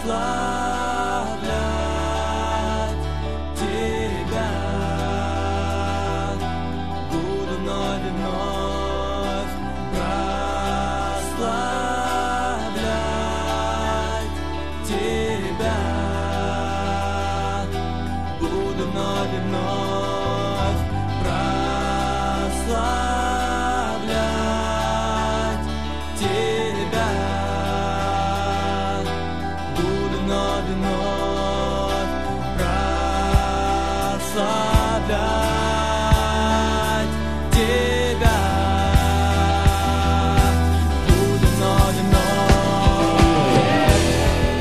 Тебя. Буду вновь и вновь прославлять Тебя. Буду вновь и вновь прославлять Тебя. Буду вновь и вновь прославлять Тебя. Буду вновь и вновь.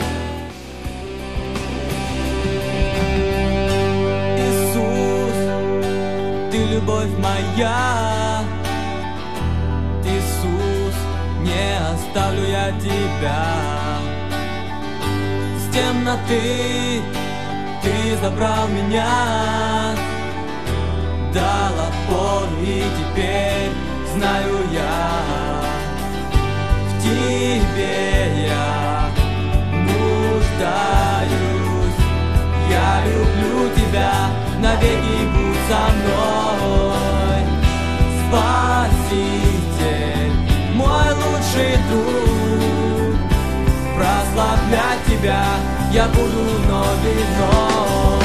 Иисус, Ты любовь моя. Иисус, не оставлю я Тебя. С темноты Ты забрал меня, дал опору, и теперь знаю я, в Тебе я нуждаюсь. Я люблю Тебя, навеки будь со мной. Спаситель, мой лучший друг, прославлять Тебя я буду вновь и вновь.